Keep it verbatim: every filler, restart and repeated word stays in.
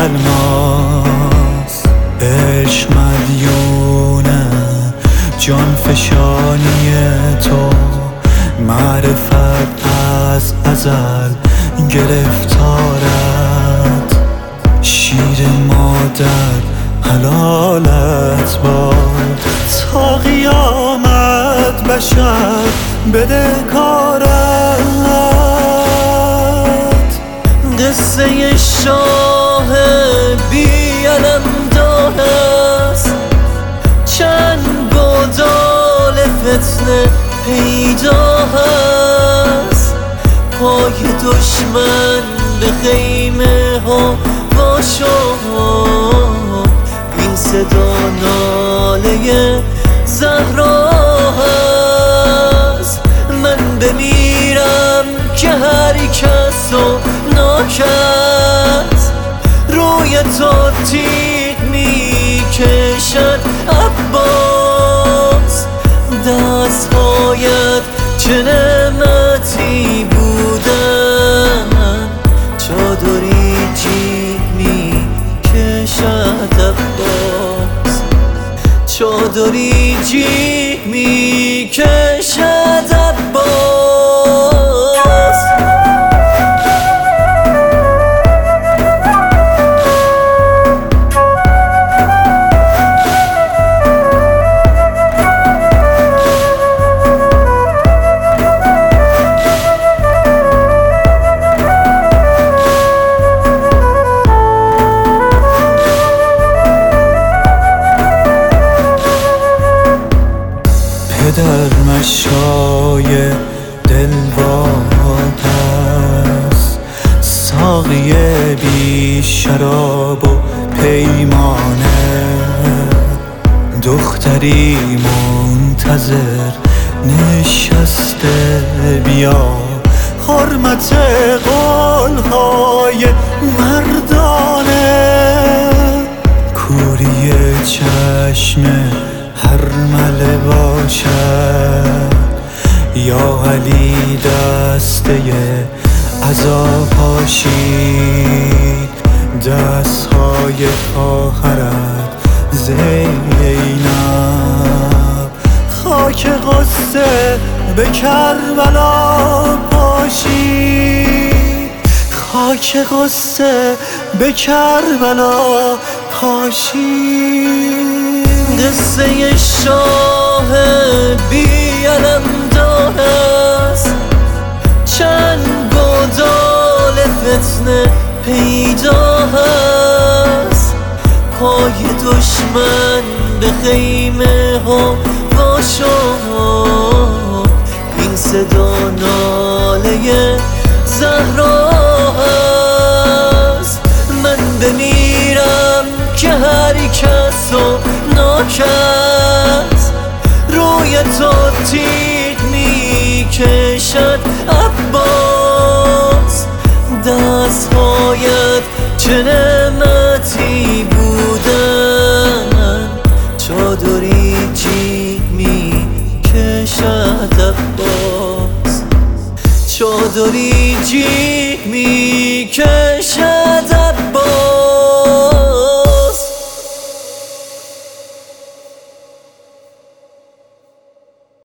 الماس، عشق مدیونه جان فشانی تو، معرفت از ازل گرفتارت، شیر مادر حلالت باد، تا قیامت بشر بده کارت. قصه شاه بی علم دار است، چند گودال فتنه پیدا هست، پای دشمن به خیمه ها وا شد، این صدا ناله زهرا هست. من بمیرم که هر کس و ناکس، روی تو تیغ می کشد عباس، دستهایت چه نعمتی بودن، چادری جیغ می کشد عباس، چادری جیغ می کشد عباس. پدر مشای دلواد است، ساقی بی شراب و پیمانه، دختری منتظر نشسته، بیا حرمت قولهای مردانه، کوری چشم هرمله باشد، یا علی دسته عزا پاشید، دستهای خواهرت زینب، خاک غصه به کربلا پاشید، خاک غصه به کربلا پاشید. قصه شاه بی علم دار است، چند گودال فتنه پیدا هست، پای دشمن به خیمه ها وا شد، این صدا ناله زهرا هست. من بمیرم که هر کس و ناکس، روی تو تیغ می کشد عباس، دستهایت چه نعمتی بودن، چادری جیغ می کشد عباس، چادری جیغ می کشد عباس.